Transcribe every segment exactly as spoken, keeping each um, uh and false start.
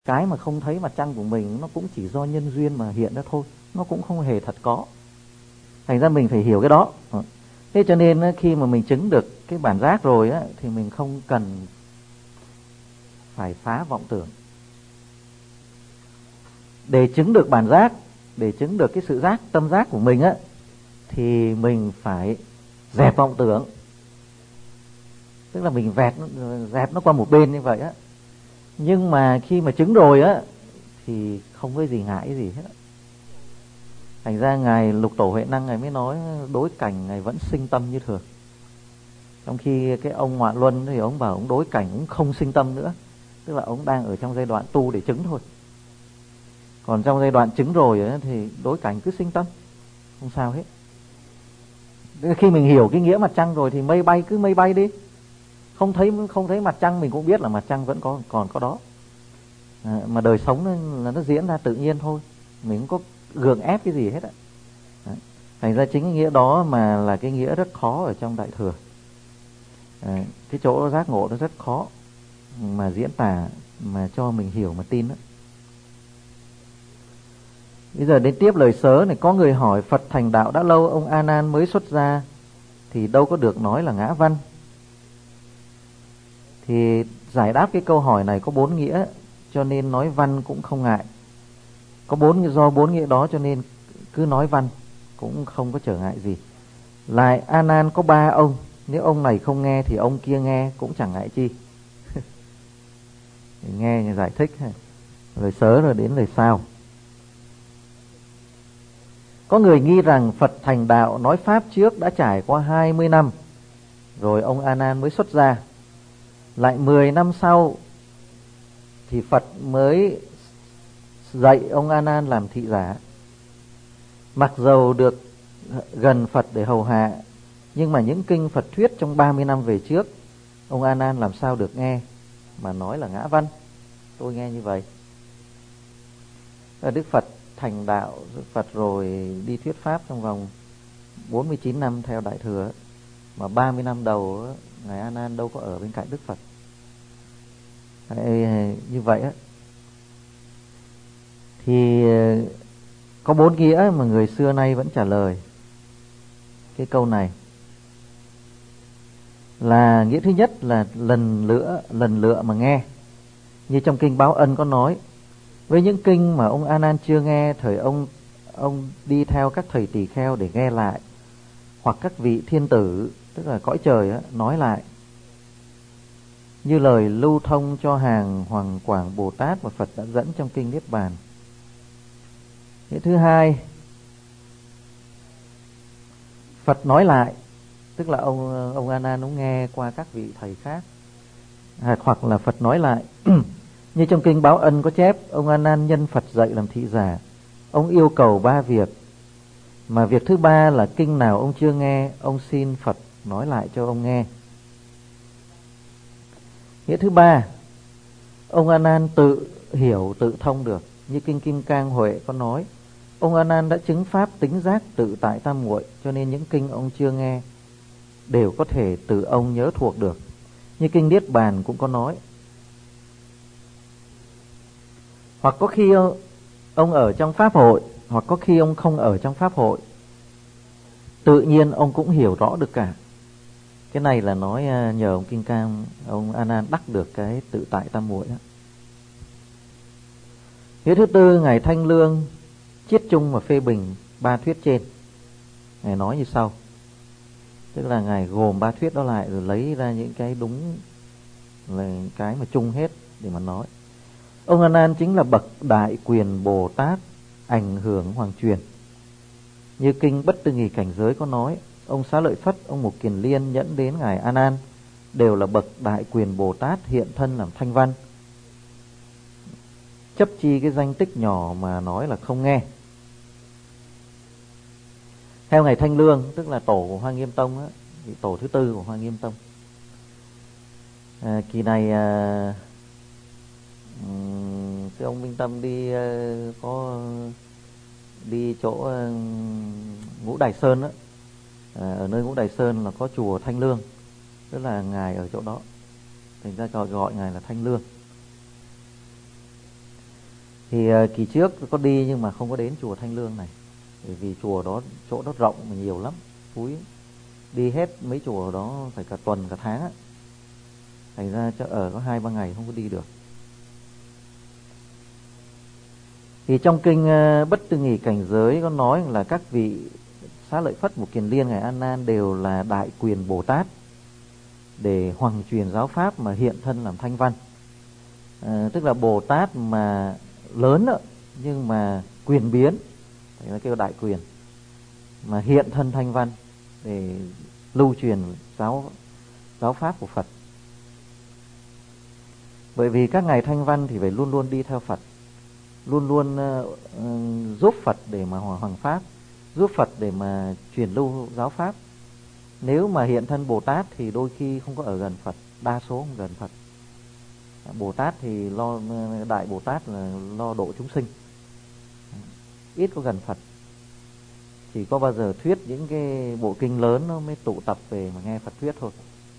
Cái mà không thấy mặt trăng của mình nó cũng chỉ do nhân duyên mà hiện ra thôi, nó cũng không hề thật có. Thành ra mình phải hiểu cái đó. Thế cho nên khi mà mình chứng được cái bản giác rồi á, thì mình không cần phải phá vọng tưởng. Để chứng được bản giác, để chứng được cái sự giác, tâm giác của mình á, thì mình phải dẹp vọng tưởng. Tức là mình vẹt, dẹp nó qua một bên như vậy á. Nhưng mà khi mà chứng rồi á, thì không có gì ngại gì hết. Thành ra Ngài Lục Tổ Huệ Năng Ngài mới nói đối cảnh Ngài vẫn sinh tâm như thường. Trong khi cái ông Ngoạn Luân thì ông bảo ông đối cảnh cũng không sinh tâm nữa. Tức là ông đang ở trong giai đoạn tu để chứng thôi. Còn trong giai đoạn chứng rồi ấy, thì đối cảnh cứ sinh tâm, không sao hết. Khi mình hiểu cái nghĩa mặt trăng rồi thì mây bay cứ mây bay đi. Không thấy không thấy mặt trăng mình cũng biết là mặt trăng vẫn có còn có đó. À, mà đời sống nó, là nó diễn ra tự nhiên thôi. Mình không có gượng ép cái gì hết ạ. Thành ra chính cái nghĩa đó mà là cái nghĩa rất khó ở trong Đại Thừa. À, cái chỗ giác ngộ nó rất khó mà diễn tả, mà cho mình hiểu mà tin đó. Bây giờ đến tiếp lời sớ này. Có người hỏi Phật thành đạo đã lâu, ông A Nan mới xuất gia thì đâu có được nói là ngã văn. Thì giải đáp cái câu hỏi này có bốn nghĩa, cho nên nói văn cũng không ngại. Có bốn do bốn nghĩa đó cho nên cứ nói văn cũng không có trở ngại gì. Lại A Nan có ba ông, nếu ông này không nghe thì ông kia nghe cũng chẳng ngại chi. Nghe giải thích. Lời sớ rồi đến lời sau. Có người nghi rằng Phật thành đạo nói pháp trước đã trải qua hai mươi năm, rồi ông A Nan mới xuất gia. Lại mười năm sau thì Phật mới dạy ông A Nan làm thị giả. Mặc dầu được gần Phật để hầu hạ, nhưng mà những kinh Phật thuyết trong ba mươi năm về trước, ông A Nan làm sao được nghe mà nói là ngã văn. Tôi nghe như vậy. Đức Phật thành đạo, Đức Phật rồi đi thuyết pháp trong vòng bốn mươi chín năm theo Đại Thừa, mà ba mươi năm đầu Ngài A Nan đâu có ở bên cạnh Đức Phật. Như vậy á, thì có bốn nghĩa mà người xưa nay vẫn trả lời cái câu này. Là nghĩa thứ nhất là lần lựa lần lựa mà nghe. Như trong kinh Báo Ân có nói, với những kinh mà ông A Nan chưa nghe, thời ông ông đi theo các thầy tỳ kheo để nghe lại, hoặc các vị thiên tử, tức là cõi trời á, nói lại. Như lời lưu thông cho hàng Hoàng Quảng Bồ Tát mà Phật đã dẫn trong kinh Niết Bàn. Nghĩa thứ hai, Phật nói lại, tức là ông ông A Nan ông nghe qua các vị thầy khác, à, hoặc là Phật nói lại. Như trong kinh Báo Ân có chép, ông A Nan nhân Phật dạy làm thị giả, ông yêu cầu ba việc, mà việc thứ ba là kinh nào ông chưa nghe, ông xin Phật nói lại cho ông nghe. Nghĩa thứ ba, ông A Nan tự hiểu tự thông được. Như kinh Kim Cang Huệ có nói, ông A Nan đã chứng pháp tính giác tự tại tam muội, cho nên những kinh ông chưa nghe đều có thể từ ông nhớ thuộc được. Như kinh Niết Bàn cũng có nói. Hoặc có khi ông ở trong pháp hội, hoặc có khi ông không ở trong pháp hội, tự nhiên ông cũng hiểu rõ được cả. Cái này là nói nhờ ông Kim Cang, ông A Nan đắc được cái tự tại tam muội đó. Nghĩa thứ tư, Ngài Thanh Lương chiết chung và phê bình ba thuyết trên. Ngài nói như sau, tức là Ngài gồm ba thuyết đó lại rồi lấy ra những cái đúng, là cái mà chung hết để mà nói. Ông A Nan chính là bậc đại quyền Bồ Tát ảnh hưởng hoàng truyền. Như kinh Bất Tư Nghì Cảnh Giới có nói, ông Xá Lợi Phất, ông Mục Kiền Liên nhẫn đến Ngài A Nan đều là bậc đại quyền Bồ Tát hiện thân làm thanh văn. Chấp chi cái danh tích nhỏ mà nói là không nghe. Theo Ngài Thanh Lương, tức là tổ của Hoa Nghiêm Tông á, vị tổ thứ tư của Hoa Nghiêm Tông. À, kỳ này à, um, sư ông Minh Tâm đi uh, có đi chỗ uh, Ngũ Đài Sơn á, à, ở nơi Ngũ Đài Sơn là có chùa Thanh Lương, tức là Ngài ở chỗ đó, thành ra gọi gọi Ngài là Thanh Lương. Thì uh, kỳ trước có đi nhưng mà không có đến chùa Thanh Lương này, bởi vì chùa đó chỗ đó rộng mà nhiều lắm, Phúi đi hết mấy chùa đó phải cả tuần cả tháng á, thành ra cho ở có hai ba ngày không có đi được. Thì trong kinh uh, Bất Tư Nghì Cảnh Giới có nói là các vị Xá Lợi Phất, Mục Kiền Liên, ngài A Nan đều là đại quyền Bồ Tát để hoằng truyền giáo pháp mà hiện thân làm thanh văn. À, tức là Bồ Tát mà lớn đó, nhưng mà quyền biến, phải là kêu đại quyền, mà hiện thân thanh văn để lưu truyền giáo giáo pháp của Phật. Bởi vì các ngài thanh văn thì phải luôn luôn đi theo Phật, luôn luôn uh, uh, giúp Phật để mà hòa hoằng pháp, giúp Phật để mà truyền lưu giáo pháp. Nếu mà hiện thân Bồ Tát thì đôi khi không có ở gần Phật, đa số không gần Phật. Bồ Tát thì lo, đại Bồ Tát là lo độ chúng sinh, ít có gần Phật. Chỉ có bao giờ thuyết những cái bộ kinh lớn nó mới tụ tập về mà nghe Phật thuyết thôi.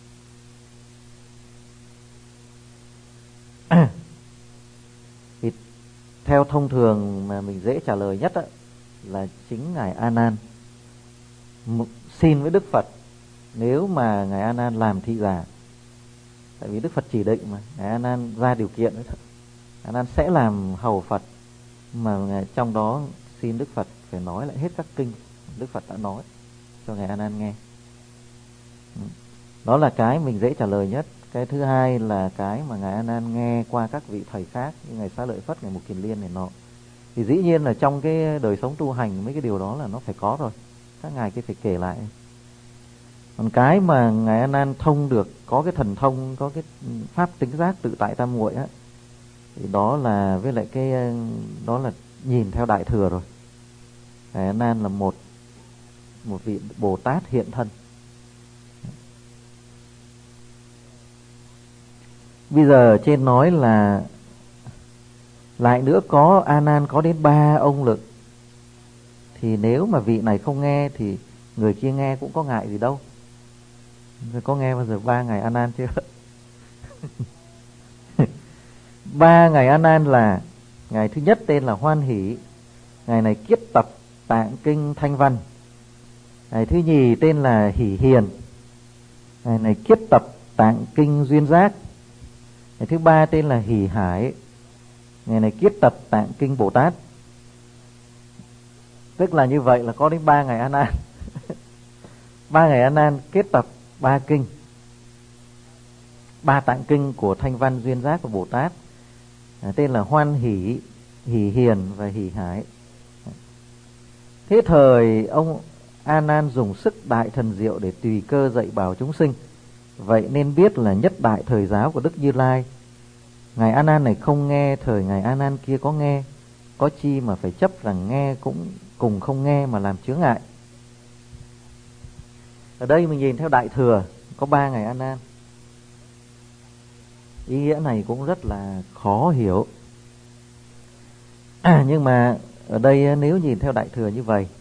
Thì theo thông thường mà mình dễ trả lời nhất á, là chính ngài A Nan xin với Đức Phật, nếu mà ngài A Nan làm thị giả, tại vì Đức Phật chỉ định mà, ngài A Nan ra điều kiện đấy, A Nan sẽ làm hầu Phật, mà ngài trong đó xin Đức Phật phải nói lại hết các kinh Đức Phật đã nói cho ngài A Nan nghe. Đó là cái mình dễ trả lời nhất. Cái thứ hai là cái mà ngài A Nan nghe qua các vị thầy khác như ngài Xá Lợi Phất, ngài Mục Kiền Liên này nọ. Thì dĩ nhiên là trong cái đời sống tu hành mấy cái điều đó là nó phải có rồi, các ngài kia phải kể lại. Còn cái mà ngài A Nan thông được, có cái thần thông, có cái pháp tính giác tự tại tam muội á, thì đó là với lại cái đó là nhìn theo Đại Thừa rồi. Ngài A Nan là một một vị Bồ Tát hiện thân. Bây giờ trên nói là lại nữa có A Nan có đến ba ông lực, thì nếu mà vị này không nghe thì người kia nghe cũng có ngại gì đâu. Người có nghe bao giờ ba ngài A Nan chưa? Ba ngài A Nan là ngài thứ nhất tên là Hoan Hỷ, ngài này kiết tập tạng kinh thanh văn. Ngài thứ nhì tên là Hỷ Hiền, ngài này kiết tập tạng kinh duyên giác. Ngài thứ ba tên là Hỷ Hải, ngài này kiết tập tạng kinh Bồ Tát. Tức là như vậy là có đến ba ngài A Nan. Ba ngài A Nan kết tập ba kinh, ba tạng kinh của thanh văn duyên giác của Bồ Tát, à, tên là Hoan Hỷ, Hỷ Hiền và Hỷ Hải. Thế thời ông A Nan dùng sức đại thần diệu để tùy cơ dạy bảo chúng sinh, vậy nên biết là nhất đại thời giáo của Đức Như Lai. Ngài A Nan này không nghe, thời ngài A Nan kia có nghe, có chi mà phải chấp rằng nghe cũng cùng không nghe mà làm chướng ngại. Ở đây mình nhìn theo Đại Thừa có ba ngài A Nan. Ý nghĩa này cũng rất là khó hiểu. À, nhưng mà ở đây nếu nhìn theo Đại Thừa như vậy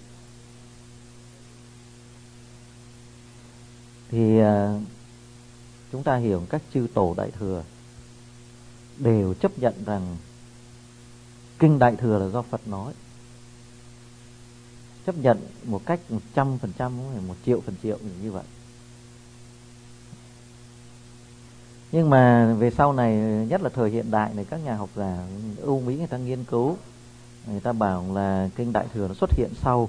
thì à, chúng ta hiểu các chư tổ Đại Thừa đều chấp nhận rằng kinh Đại Thừa là do Phật nói, chấp nhận một cách một trăm phần trăm, một triệu phần triệu như vậy. Nhưng mà về sau này, nhất là thời hiện đại này, các nhà học giả Âu Mỹ người ta nghiên cứu, người ta bảo là kinh Đại Thừa nó xuất hiện sau.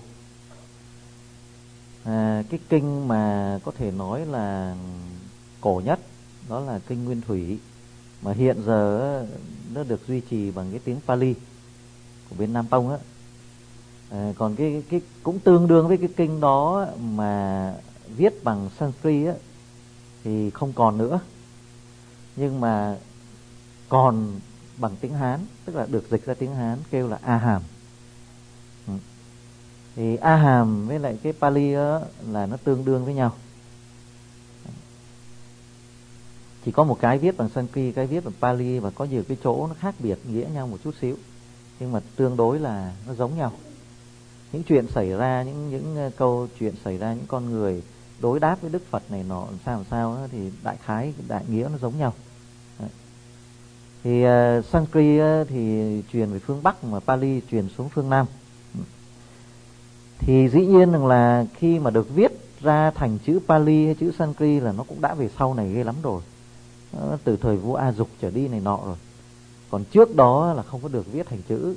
À, cái kinh mà có thể nói là cổ nhất đó là kinh Nguyên Thủy, mà hiện giờ nó được duy trì bằng cái tiếng Pali của bên Nam Tông á. À, còn cái cái cũng tương đương với cái kinh đó mà viết bằng Sanskrit á thì không còn nữa, nhưng mà còn bằng tiếng Hán, tức là được dịch ra tiếng Hán, kêu là A Hàm. Ừ. Thì A Hàm với lại cái Pali á là nó tương đương với nhau, chỉ có một cái viết bằng Sanskrit, cái viết bằng Pali, và có nhiều cái chỗ nó khác biệt nghĩa nhau một chút xíu, nhưng mà tương đối là nó giống nhau. Những chuyện xảy ra, những những câu chuyện xảy ra, những con người đối đáp với Đức Phật này nọ làm sao làm sao đó, thì đại khái đại nghĩa nó giống nhau. Đấy. Thì uh, Sanskrit uh, thì truyền về phương Bắc, mà Pali truyền xuống phương Nam. Thì dĩ nhiên rằng là khi mà được viết ra thành chữ Pali hay chữ Sanskrit là nó cũng đã về sau này ghê lắm rồi, uh, từ thời vua A Dục trở đi này nọ rồi. Còn trước đó là không có được viết thành chữ.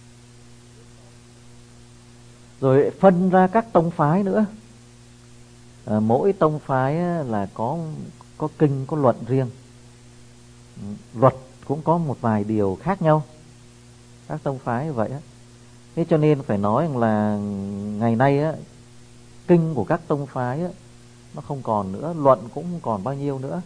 Rồi phân ra các tông phái nữa. À, mỗi tông phái là có có kinh, có luận riêng. Luật cũng có một vài điều khác nhau, các tông phái như vậy á. Thế cho nên phải nói là ngày nay á, kinh của các tông phái á, nó không còn nữa, luận cũng không còn bao nhiêu nữa,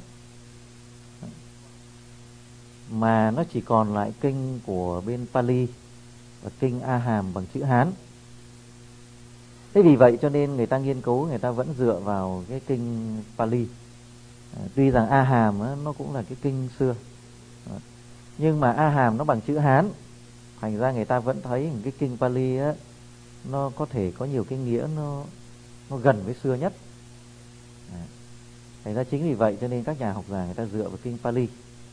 mà nó chỉ còn lại kinh của bên Pali và kinh A Hàm bằng chữ Hán. Thế vì vậy cho nên người ta nghiên cứu, người ta vẫn dựa vào cái kinh Pali. À, tuy rằng A Hàm á, nó cũng là cái kinh xưa, à, nhưng mà A Hàm nó bằng chữ Hán, thành ra người ta vẫn thấy cái kinh Pali á, nó có thể có nhiều cái nghĩa nó nó gần với xưa nhất. À, thành ra chính vì vậy cho nên các nhà học giả người ta dựa vào kinh Pali.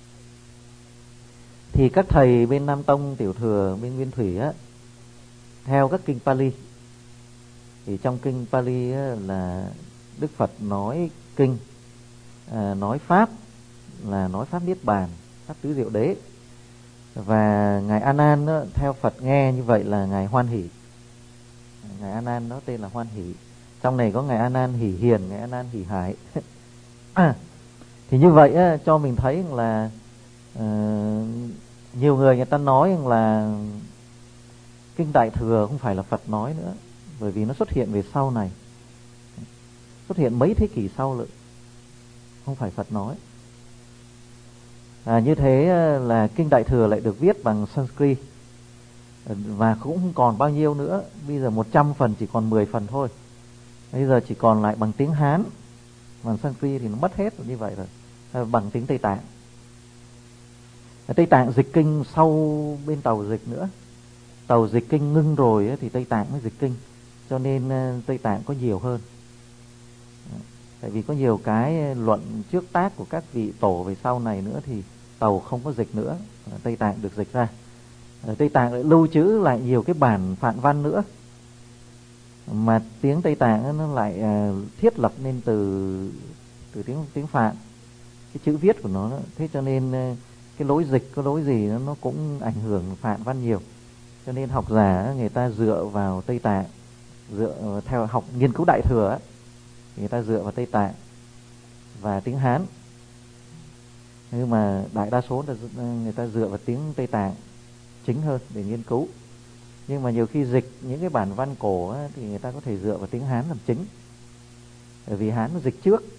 Thì các thầy bên Nam Tông, Tiểu Thừa, bên Nguyên Thủy á, theo các kinh Pali. Thì trong kinh Pali á, là Đức Phật nói kinh, à, nói pháp là nói pháp Niết Bàn, pháp tứ diệu đế. Và ngài A Nan á, theo Phật nghe như vậy là ngài hoan hỷ. Ngài A Nan nó tên là hoan hỷ. Trong này có ngài A Nan hỷ hiền, ngài A Nan hỷ hải. À, thì như vậy á, cho mình thấy là uh, nhiều người người ta nói là kinh Đại Thừa không phải là Phật nói nữa, bởi vì nó xuất hiện về sau này, xuất hiện mấy thế kỷ sau nữa, không phải Phật nói. À, như thế là kinh Đại Thừa lại được viết bằng Sanskrit, và cũng không còn bao nhiêu nữa. Bây giờ một trăm phần chỉ còn mười phần thôi. Bây giờ chỉ còn lại bằng tiếng Hán, bằng Sanskrit thì nó mất hết rồi, như vậy rồi. À, bằng tiếng Tây Tạng. Tây Tạng dịch kinh sau bên Tàu dịch nữa. Tàu dịch kinh ngưng rồi thì Tây Tạng mới dịch kinh, cho nên Tây Tạng có nhiều hơn. Tại vì có nhiều cái luận trước tác của các vị tổ về sau này nữa thì Tàu không có dịch nữa, Tây Tạng được dịch ra. Tây Tạng lại lưu trữ lại nhiều cái bản phạn văn nữa, mà tiếng Tây Tạng nó lại thiết lập nên từ từ tiếng tiếng Phạn, cái chữ viết của nó. Thế cho nên cái lối dịch, cái lối gì nó cũng ảnh hưởng Phạn văn nhiều. Cho nên học giả người ta dựa vào Tây Tạng, dựa theo học nghiên cứu Đại Thừa ấy, người ta dựa vào Tây Tạng và tiếng Hán. Nhưng mà đại đa số là người ta dựa vào tiếng Tây Tạng chính hơn để nghiên cứu. Nhưng mà nhiều khi dịch những cái bản văn cổ ấy, thì người ta có thể dựa vào tiếng Hán làm chính, bởi vì Hán nó dịch trước.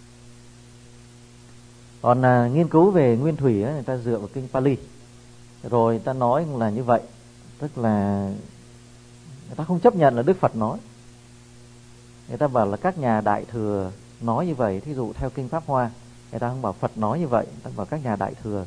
Còn à, nghiên cứu về Nguyên Thủy ấy, người ta dựa vào kinh Pali. Rồi người ta nói là như vậy, tức là người ta không chấp nhận là Đức Phật nói. Người ta bảo là các nhà Đại Thừa nói như vậy. Thí dụ theo kinh Pháp Hoa, người ta không bảo Phật nói như vậy, người ta bảo các nhà Đại Thừa.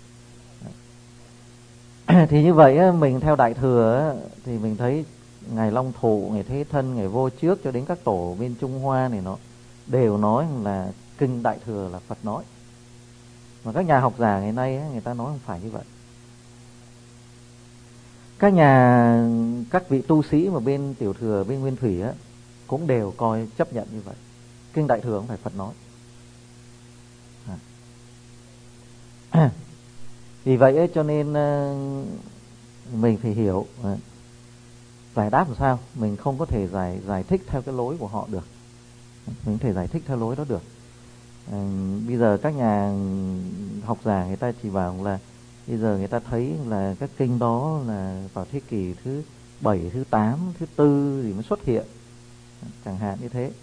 Thì như vậy mình theo Đại Thừa thì mình thấy ngài Long Thụ, ngài Thế Thân, ngài Vô Trước cho đến các tổ bên Trung Hoa này nó đều nói là kinh Đại Thừa là Phật nói. Mà các nhà học giả ngày nay người ta nói không phải như vậy. Các nhà các vị tu sĩ mà bên Tiểu Thừa, bên Nguyên Thủy á, cũng đều coi chấp nhận như vậy, kinh Đại Thừa không phải Phật nói. À. Vì vậy ấy, cho nên uh, mình phải hiểu uh, giải đáp làm sao. Mình không có thể giải giải thích theo cái lối của họ được, mình không thể giải thích theo lối đó được. uh, Bây giờ các nhà học giả người ta chỉ bảo là bây giờ người ta thấy là các kinh đó là vào thế kỷ thứ bảy, thứ tám, thứ tư thì mới xuất hiện, chẳng hạn như thế.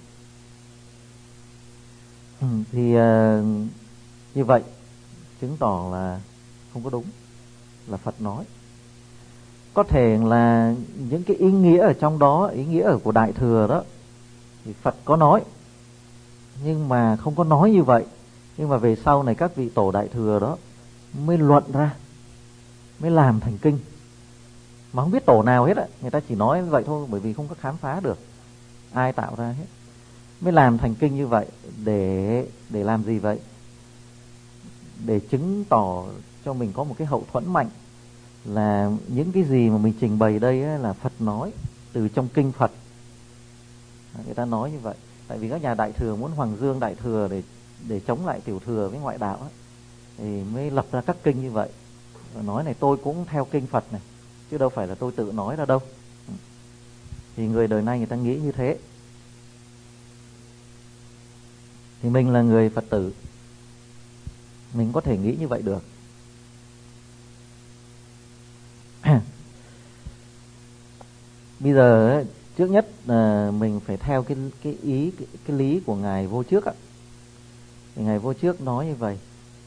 Ừ, thì uh, như vậy chứng tỏ là không có đúng, là Phật nói. Có thể là những cái ý nghĩa ở trong đó, ý nghĩa ở của Đại Thừa đó thì Phật có nói, nhưng mà không có nói như vậy. Nhưng mà về sau này các vị tổ Đại Thừa đó mới luận ra, mới làm thành kinh, mà không biết tổ nào hết á, người ta chỉ nói vậy thôi, bởi vì không có khám phá được ai tạo ra hết. Mới làm thành kinh như vậy. Để để làm gì vậy? Để chứng tỏ cho mình có một cái hậu thuẫn mạnh, là những cái gì mà mình trình bày đây ấy là Phật nói từ trong kinh Phật. Người ta nói như vậy. Tại vì các nhà Đại Thừa muốn hoàng dương Đại Thừa để để chống lại Tiểu Thừa với ngoại đạo ấy, thì mới lập ra các kinh như vậy. Và nói này tôi cũng theo kinh Phật này, chứ đâu phải là tôi tự nói ra đâu. Thì người đời nay người ta nghĩ như thế. Thì mình là người Phật tử, mình có thể nghĩ như vậy được. Bây giờ trước nhất là mình phải theo cái cái ý cái, cái lý của ngài Vô Trước ạ. Thì ngài Vô Trước nói như vậy.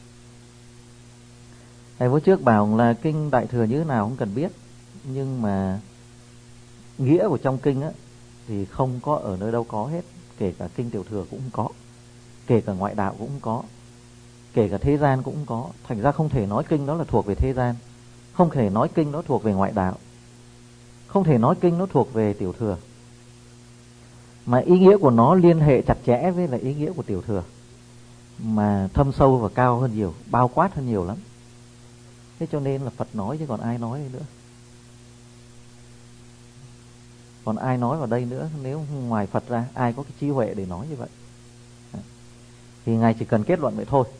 Ngài Vô Trước bảo là kinh Đại Thừa như thế nào không cần biết, nhưng mà nghĩa của trong kinh á thì không có ở nơi đâu có hết, kể cả kinh Tiểu Thừa cũng không có, kể cả ngoại đạo cũng không có, kể cả thế gian cũng không có. Thành ra không thể nói kinh đó là thuộc về thế gian, không thể nói kinh đó thuộc về ngoại đạo, không thể nói kinh nó thuộc về Tiểu Thừa. Mà ý nghĩa của nó liên hệ chặt chẽ với lại ý nghĩa của Tiểu Thừa, mà thâm sâu và cao hơn nhiều, bao quát hơn nhiều lắm. Thế cho nên là Phật nói chứ còn ai nói nữa. Còn ai nói vào đây nữa, nếu ngoài Phật ra ai có cái trí huệ để nói như vậy. Thì ngài chỉ cần kết luận vậy thôi.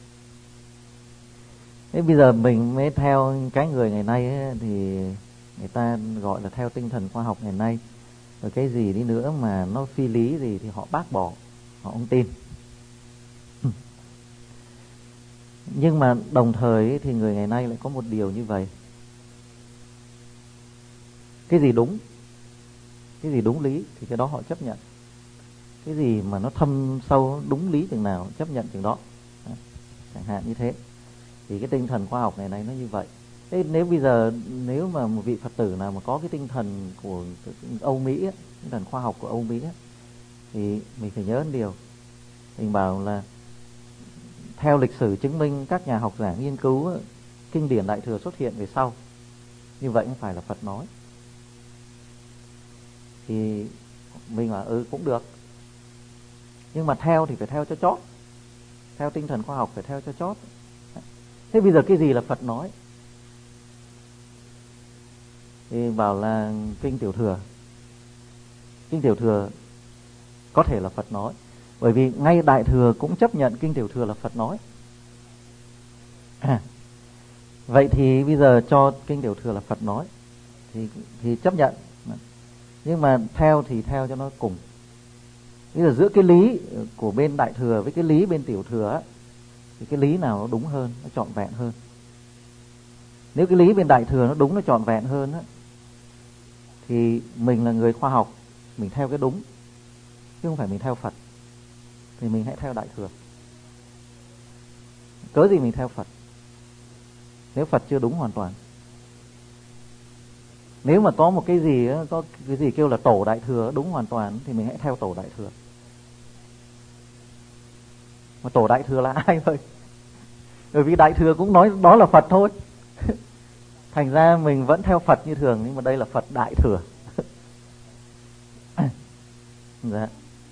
Thế bây giờ mình mới theo cái người ngày nay ấy, thì người ta gọi là theo tinh thần khoa học ngày nay. Rồi cái gì đi nữa mà nó phi lý gì thì họ bác bỏ, họ không tin. Nhưng mà đồng thời ấy, thì người ngày nay lại có một điều như vậy. Cái gì đúng, cái gì đúng lý thì cái đó họ chấp nhận. Cái gì mà nó thâm sâu đúng lý chừng nào chấp nhận chừng đó. Chẳng hạn như thế. Thì cái tinh thần khoa học ngày nay nó như vậy. Thế nếu bây giờ nếu mà một vị Phật tử nào mà có cái tinh thần của Âu Mỹ ấy, tinh thần khoa học của Âu Mỹ ấy, thì mình phải nhớ một điều. Mình bảo là theo lịch sử chứng minh các nhà học giả nghiên cứu ấy, kinh điển Đại Thừa xuất hiện về sau, như vậy không phải là Phật nói. Thì mình bảo ừ cũng được, nhưng mà theo thì phải theo cho chót, theo tinh thần khoa học phải theo cho chót. Thế bây giờ cái gì là Phật nói? Thì bảo là kinh Tiểu Thừa. Kinh Tiểu Thừa có thể là Phật nói, bởi vì ngay Đại Thừa cũng chấp nhận kinh Tiểu Thừa là Phật nói. À, vậy thì bây giờ cho kinh Tiểu Thừa là Phật nói thì thì chấp nhận. Nhưng mà theo thì theo cho nó cùng. Bây giờ giữa cái lý của bên Đại Thừa với cái lý bên Tiểu Thừa á, thì cái lý nào nó đúng hơn, nó trọn vẹn hơn? Nếu cái lý bên Đại Thừa nó đúng, nó trọn vẹn hơn á, thì mình là người khoa học, mình theo cái đúng, chứ không phải mình theo Phật. Thì mình hãy theo Đại Thừa. Cớ gì mình theo Phật nếu Phật chưa đúng hoàn toàn? Nếu mà có một cái gì á, có cái gì kêu là tổ Đại Thừa đúng hoàn toàn, thì mình hãy theo tổ Đại Thừa. Mà tổ Đại Thừa là ai thôi? Bởi vì Đại Thừa cũng nói đó là Phật thôi. Thành ra mình vẫn theo Phật như thường, nhưng mà đây là Phật Đại Thừa. Dạ.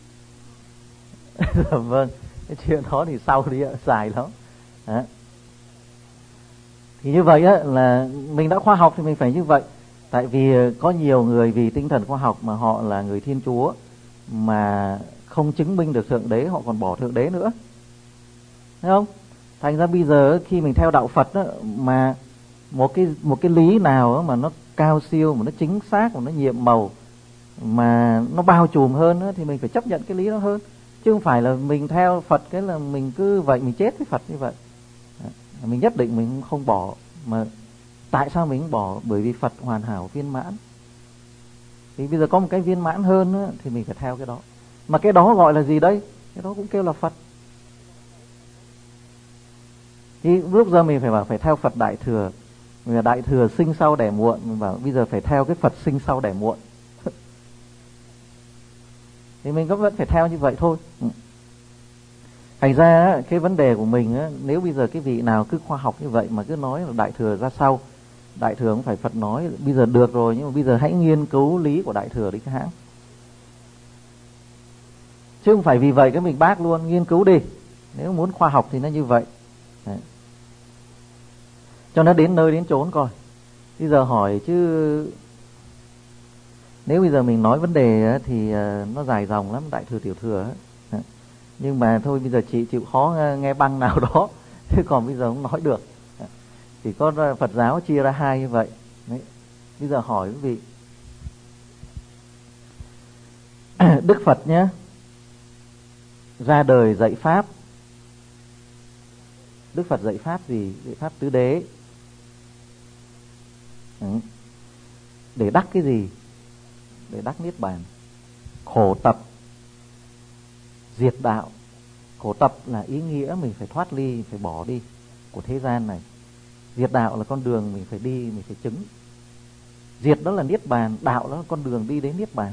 Vâng, cái chuyện đó thì sau đi ạ, dài lắm. Đó. Thì như vậy á, là mình đã khoa học thì mình phải như vậy. Tại vì có nhiều người vì tinh thần khoa học mà họ là người Thiên Chúa, mà không chứng minh được Thượng Đế, họ còn bỏ Thượng Đế nữa. Thấy không? Thành ra bây giờ khi mình theo đạo Phật á, mà một cái một cái lý nào mà nó cao siêu, mà nó chính xác, mà nó nhiệm màu, mà nó bao trùm hơn á, thì mình phải chấp nhận cái lý đó hơn. Chứ không phải là mình theo Phật cái là mình cứ vậy mình chết với Phật như vậy. Mình nhất định mình không bỏ. Mà tại sao mình không bỏ? Bởi vì Phật hoàn hảo viên mãn. Thì bây giờ có một cái viên mãn hơn á, thì mình phải theo cái đó. Mà cái đó gọi là gì đây? Cái đó cũng kêu là Phật. Thì lúc giờ mình phải bảo phải theo Phật Đại Thừa. Mình là Đại Thừa sinh sau đẻ muộn, mình bảo bây giờ phải theo cái Phật sinh sau đẻ muộn. Thì mình cũng vẫn phải theo như vậy thôi. Thành ra cái vấn đề của mình á, nếu bây giờ cái vị nào cứ khoa học như vậy mà cứ nói là Đại Thừa ra sau, Đại Thừa không phải Phật nói, bây giờ được rồi, nhưng mà bây giờ hãy nghiên cứu lý của Đại Thừa đi cái hãng. Chứ không phải vì vậy cái mình bác luôn, nghiên cứu đi. Nếu muốn khoa học thì nó như vậy. Đấy. cho nó đến nơi đến chốn coi. Bây giờ hỏi chứ nếu bây giờ mình nói vấn đề thì nó dài dòng lắm, đại thừa tiểu thừa. Nhưng mà thôi bây giờ chị chịu khó nghe băng nào đó, chứ còn bây giờ không nói được. Chỉ có Phật giáo chia ra hai như vậy. Đấy. Bây giờ hỏi quý vị, Đức Phật nhé, ra đời dạy pháp. Đức Phật dạy pháp gì? Dạy pháp tứ đế. Ừ. Để đắc cái gì? Để đắc niết bàn. Khổ tập diệt đạo. Khổ tập là ý nghĩa mình phải thoát ly, phải bỏ đi của thế gian này. Diệt đạo là con đường mình phải đi, mình phải chứng. Diệt đó là niết bàn, đạo đó là con đường đi đến niết bàn.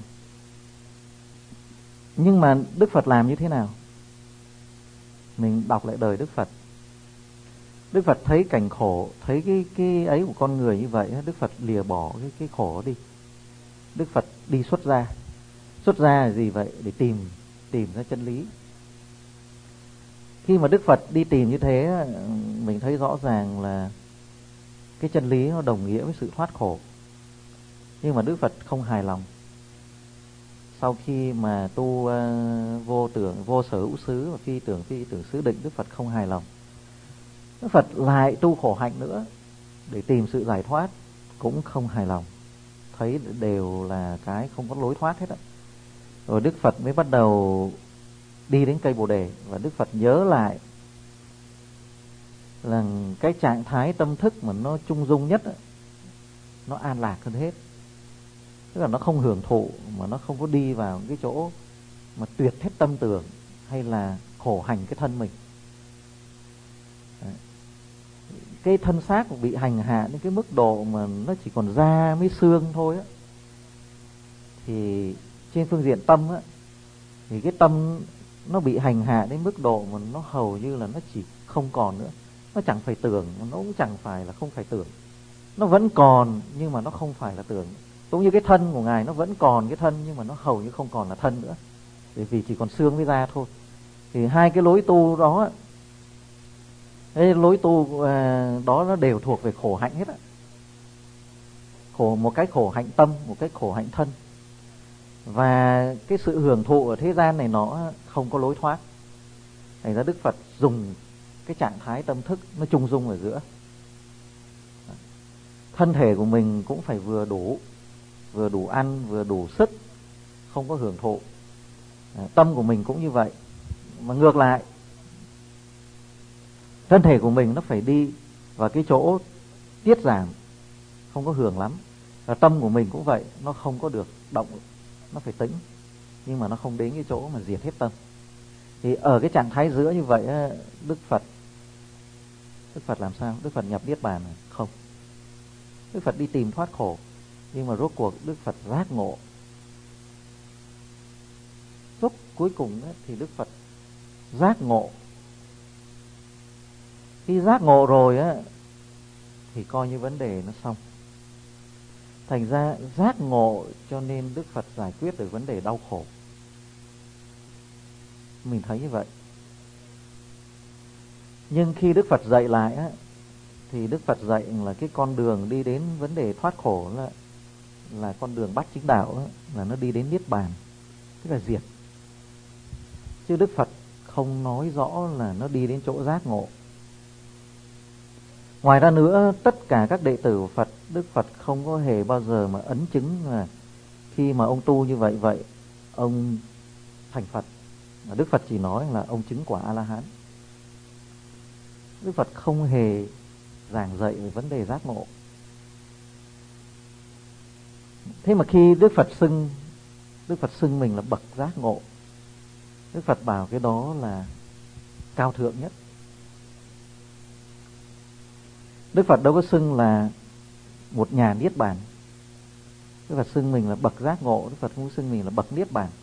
Nhưng mà Đức Phật làm như thế nào? Mình đọc lại đời Đức Phật. Đức Phật thấy cảnh khổ, thấy cái cái ấy của con người như vậy, Đức Phật lìa bỏ cái cái khổ đi. Đức Phật đi xuất gia. Xuất gia là gì vậy? Để tìm tìm ra chân lý. Khi mà Đức Phật đi tìm như thế, mình thấy rõ ràng là cái chân lý nó đồng nghĩa với sự thoát khổ. Nhưng mà Đức Phật không hài lòng. Sau khi mà tu uh, vô tưởng, vô sở hữu xứ và phi tưởng phi tưởng xứ định, Đức Phật không hài lòng. Đức Phật lại tu khổ hạnh nữa để tìm sự giải thoát, cũng không hài lòng. Thấy đều là cái không có lối thoát hết á. Rồi Đức Phật mới bắt đầu đi đến cây Bồ Đề, và Đức Phật nhớ lại là cái trạng thái tâm thức mà nó trung dung nhất á, nó an lạc hơn hết. Tức là nó không hưởng thụ, mà nó không có đi vào cái chỗ mà tuyệt hết tâm tưởng hay là khổ hành cái thân mình. Đấy. Cái thân xác bị hành hạ đến cái mức độ mà nó chỉ còn da với xương thôi á, thì trên phương diện tâm á, thì cái tâm nó bị hành hạ đến mức độ mà nó hầu như là nó chỉ không còn nữa. Nó chẳng phải tưởng, nó cũng chẳng phải là không phải tưởng. Nó vẫn còn nhưng mà nó không phải là tưởng. Cũng như cái thân của Ngài nó vẫn còn cái thân, nhưng mà nó hầu như không còn là thân nữa, bởi vì chỉ còn xương với da thôi. Thì hai cái lối tu đó, cái lối tu đó nó đều thuộc về khổ hạnh hết á. Khổ, một cái khổ hạnh tâm, một cái khổ hạnh thân. Và cái sự hưởng thụ ở thế gian này nó không có lối thoát. Thành ra Đức Phật dùng cái trạng thái tâm thức nó trung dung ở giữa. Thân thể của mình cũng phải vừa đủ, vừa đủ ăn, vừa đủ sức, không có hưởng thụ. Tâm của mình cũng như vậy. Mà ngược lại, thân thể của mình nó phải đi vào cái chỗ tiết giảm, không có hưởng lắm. Và tâm của mình cũng vậy, nó không có được động, nó phải tĩnh, nhưng mà nó không đến cái chỗ mà diệt hết tâm. Thì ở cái trạng thái giữa như vậy, Đức Phật Đức Phật làm sao? Đức Phật nhập niết bàn không? Đức Phật đi tìm thoát khổ, nhưng mà rốt cuộc Đức Phật giác ngộ. Rốt cuối cùng thì Đức Phật giác ngộ. Khi giác ngộ rồi á, thì coi như vấn đề nó xong. Thành ra giác ngộ cho nên Đức Phật giải quyết được vấn đề đau khổ. Mình thấy như vậy. Nhưng khi Đức Phật dạy lại á, thì Đức Phật dạy là cái con đường đi đến vấn đề thoát khổ là, là con đường bát chính đạo á, là nó đi đến niết bàn, tức là diệt. Chứ Đức Phật không nói rõ là nó đi đến chỗ giác ngộ. Ngoài ra nữa, tất cả các đệ tử của Phật, Đức Phật không có hề bao giờ mà ấn chứng là khi mà ông tu như vậy vậy ông thành Phật. Đức Phật chỉ nói là ông chứng quả A-la-hán. Đức Phật không hề giảng dạy về vấn đề giác ngộ. Thế mà khi Đức Phật xưng Đức Phật xưng mình là bậc giác ngộ, Đức Phật bảo cái đó là cao thượng nhất. Đức Phật đâu có xưng là một nhà niết bàn. Đức Phật xưng mình là bậc giác ngộ, Đức Phật không xưng mình là bậc niết bàn.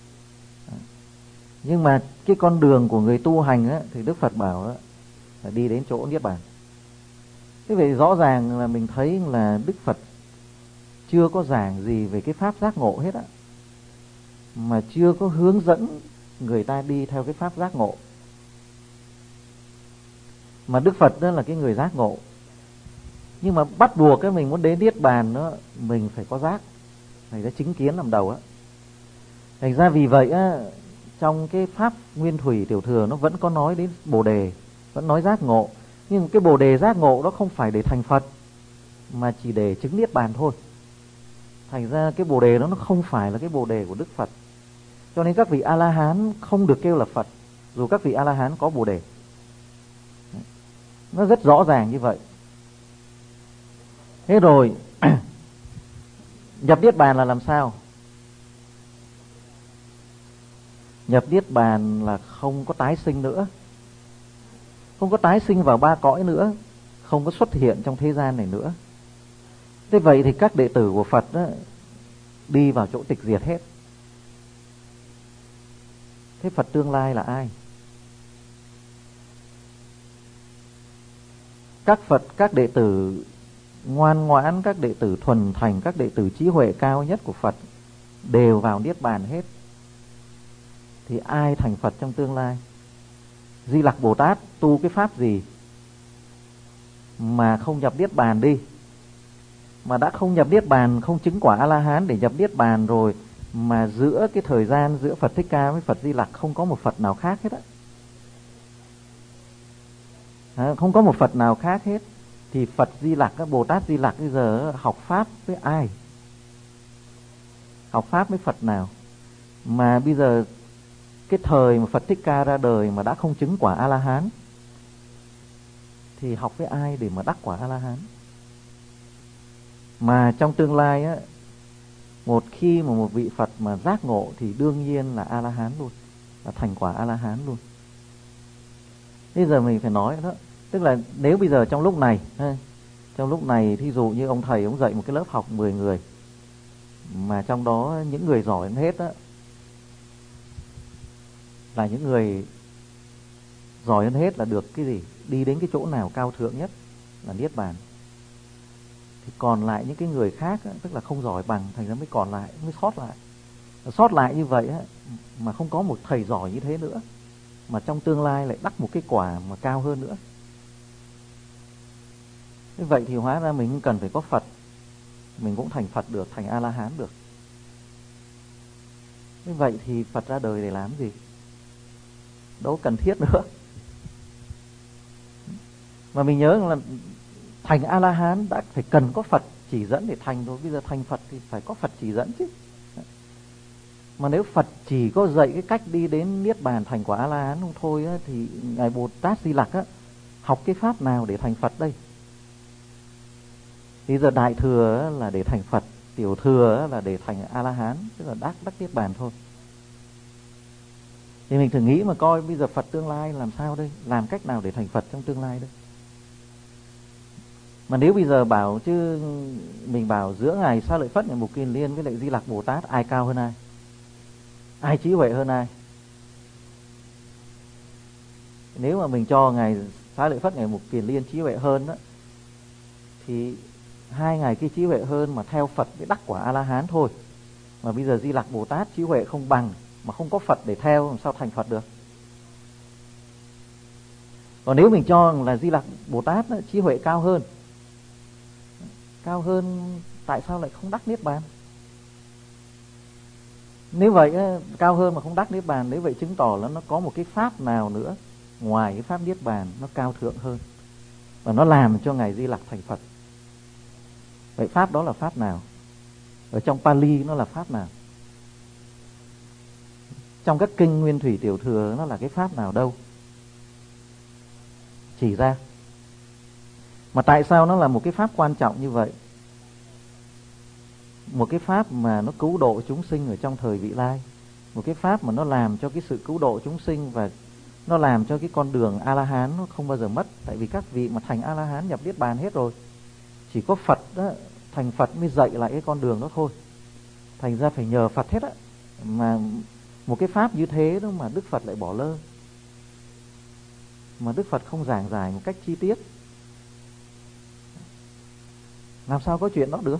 Nhưng mà cái con đường của người tu hành á, thì Đức Phật bảo á, là đi đến chỗ niết bàn. Thế vậy rõ ràng là mình thấy là Đức Phật chưa có giảng gì về cái pháp giác ngộ hết á, mà chưa có hướng dẫn người ta đi theo cái pháp giác ngộ. Mà Đức Phật đó là cái người giác ngộ. Nhưng mà bắt buộc cái mình muốn đến niết bàn đó, mình phải có giác, phải có chứng kiến làm đầu á. Thành ra vì vậy á, trong cái pháp nguyên thủy tiểu thừa nó vẫn có nói đến bồ đề, vẫn nói giác ngộ. Nhưng cái bồ đề giác ngộ đó không phải để thành Phật, mà chỉ để chứng niết bàn thôi. Thành ra cái bồ đề đó nó không phải là cái bồ đề của Đức Phật. Cho nên các vị A-la-hán không được kêu là Phật, dù các vị A-la-hán có bồ đề. Nó rất rõ ràng như vậy. Thế rồi nhập niết bàn là làm sao? Nhập niết bàn là không có tái sinh nữa, không có tái sinh vào ba cõi nữa, không có xuất hiện trong thế gian này nữa. Thế vậy thì các đệ tử của Phật đó, đi vào chỗ tịch diệt hết. Thế Phật tương lai là ai? Các Phật, các đệ tử ngoan ngoãn, các đệ tử thuần thành, các đệ tử trí huệ cao nhất của Phật đều vào niết bàn hết. Thì ai thành Phật trong tương lai? Di Lặc Bồ Tát tu cái pháp gì mà không nhập niết bàn đi? Mà đã không nhập niết bàn, không chứng quả A-la-hán để nhập niết bàn rồi, mà giữa cái thời gian giữa Phật Thích Ca với Phật Di Lặc không có một Phật nào khác hết á. À, không có một Phật nào khác hết. Thì Phật Di Lặc, các Bồ Tát Di Lặc bây giờ học pháp với ai? Học pháp với Phật nào? Mà bây giờ cái thời mà Phật Thích Ca ra đời mà đã không chứng quả A-la-hán thì học với ai để mà đắc quả A-la-hán? Mà trong tương lai á, một khi mà một vị Phật mà giác ngộ thì đương nhiên là A-la-hán luôn, là thành quả A-la-hán luôn. Bây giờ mình phải nói đó, tức là nếu bây giờ trong lúc này, trong lúc này thí dụ như ông thầy ông dạy một cái lớp học mười người, mà trong đó những người giỏi hết á là những người giỏi hơn hết là được cái gì? Đi đến cái chỗ nào cao thượng nhất là niết bàn. Thì còn lại những cái người khác á, tức là không giỏi bằng, thành ra mới còn lại, mới sót lại. Sót lại như vậy á, mà không có một thầy giỏi như thế nữa, mà trong tương lai lại đắc một cái quả mà cao hơn nữa. Thế vậy thì hóa ra mình cần phải có Phật, mình cũng thành Phật được, thành A-la-hán được. Thế vậy thì Phật ra đời để làm gì? Đâu cần thiết nữa. Mà mình nhớ là thành A-la-hán đã phải cần có Phật chỉ dẫn để thành rồi. Bây giờ thành Phật thì phải có Phật chỉ dẫn chứ. Mà nếu Phật chỉ có dạy cái cách đi đến niết bàn thành quả A-la-hán không thôi á, thì Ngài Bồ Tát Di Lặc á, học cái pháp nào để thành Phật đây? Thì giờ đại thừa là để thành Phật, tiểu thừa là để thành A-la-hán, tức là đắc đắc niết bàn thôi. Thì mình thử nghĩ mà coi bây giờ Phật tương lai làm sao đây? Làm cách nào để thành Phật trong tương lai đây? Mà nếu bây giờ bảo chứ mình bảo giữa Ngài Xá Lợi Phất, Ngài Mục Kiền Liên với lại Di Lặc Bồ Tát ai cao hơn ai? Ai trí huệ hơn ai? Nếu mà mình cho Ngài Xá Lợi Phất, Ngài Mục Kiền Liên trí huệ hơn đó, thì hai ngài kia trí huệ hơn mà theo Phật để đắc quả A-la-hán thôi. Mà bây giờ Di Lặc Bồ Tát trí huệ không bằng, mà không có Phật để theo làm sao thành Phật được? Còn nếu mình cho là Di Lặc Bồ Tát đó, trí huệ cao hơn, cao hơn, tại sao lại không đắc niết bàn? Nếu vậy cao hơn mà không đắc niết bàn, nếu vậy chứng tỏ là nó có một cái pháp nào nữa ngoài cái pháp niết bàn nó cao thượng hơn, và nó làm cho ngài Di Lặc thành Phật. Vậy pháp đó là pháp nào? Ở trong Pali nó là pháp nào? Trong các kinh nguyên thủy tiểu thừa nó là cái pháp nào đâu? Chỉ ra. Mà tại sao nó là một cái pháp quan trọng như vậy? Một cái pháp mà nó cứu độ chúng sinh ở trong thời vị lai, một cái pháp mà nó làm cho cái sự cứu độ chúng sinh, và nó làm cho cái con đường A-la-hán nó không bao giờ mất. Tại vì các vị mà thành A-la-hán nhập niết bàn hết rồi, chỉ có Phật đó, thành Phật mới dạy lại cái con đường đó thôi. Thành ra phải nhờ Phật hết á. Mà một cái pháp như thế đó mà Đức Phật lại bỏ lơ, mà Đức Phật không giảng giải một cách chi tiết, làm sao có chuyện đó được?